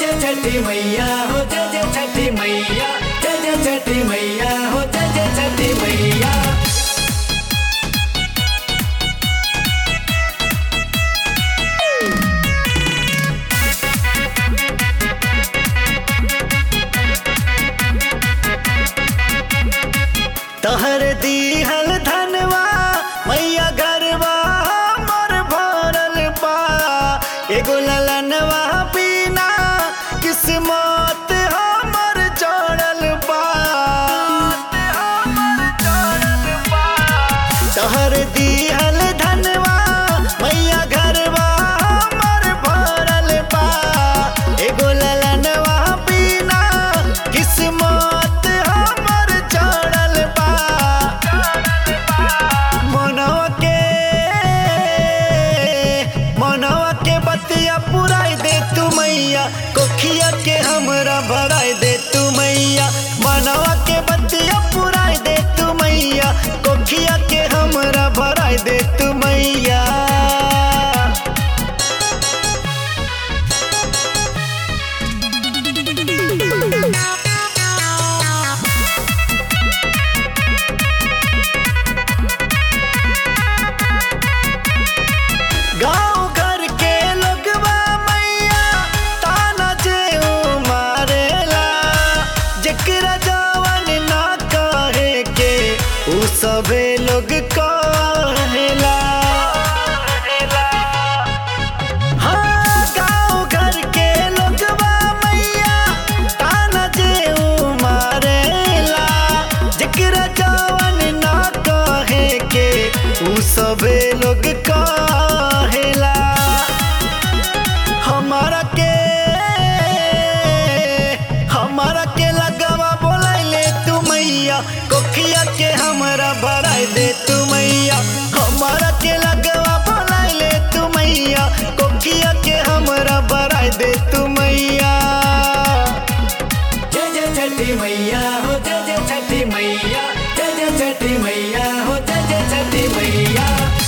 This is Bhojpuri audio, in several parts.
जय छठी मैया हो, जय जय छठी मैया, जय जय छठी मैया हो, जय जय छठी मैया। तहर दीहल धनवा मैया घरवा हमर भरल बा, एगो ललनवा बिना किस्मत हमर जोड़ल बा। तहर दीहल धनवा मैया घरवा हमर भरल बा, एगो ललनवा बिना किस्मत हमर जोड़ल बा। मनवा के बतिया पुराई दे तू मैया, कोखिया के हमरा भराई दे तू मैया। मनवा के बतिया पुराई दे तू मैया, कोखिया के हमरा भराई दे तू मैया। गाँव घर के लोगवा मैया ताना जे मारेला, जेकरा जवन ना कहे के उ सभे लोग कहेला। हाँ, गाँव घर के लोगवा मैया ताना जे मारेला, जेकरा जवन ना कहे के उ सभे लोग कहेला। हमारा के लगवा बोलाइले तू मैया, कोखिया के हमरा भराई दे तू मैया। हमारा के लगवा बोलाइले तू मैया, कोखिया के हमरा भराई दे तू मैया। जय जय छठी मैया हो, जय जय छठी मैया, जय जय छठी मैया हो, जय जय छठी मैया।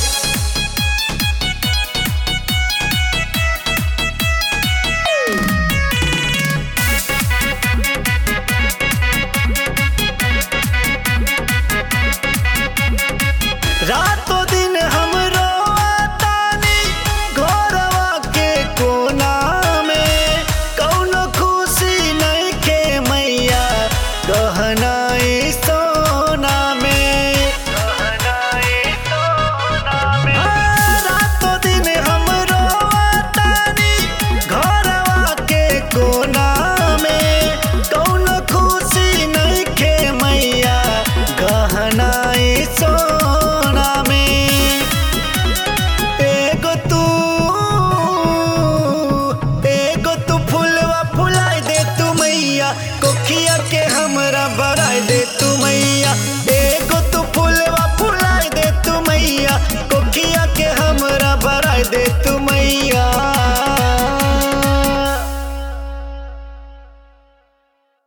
रातों दिन हम रोतानी घरवा के कोना में, कौनो खुशी नहीं के मैया गहनाई सोना में। रातों दिन हम रोतानी घरवा के कोना में, कौनो खुशी नहीं के मैया गहनाई सोना में। एगो तू फुलवा फुलाई दे तू मैया,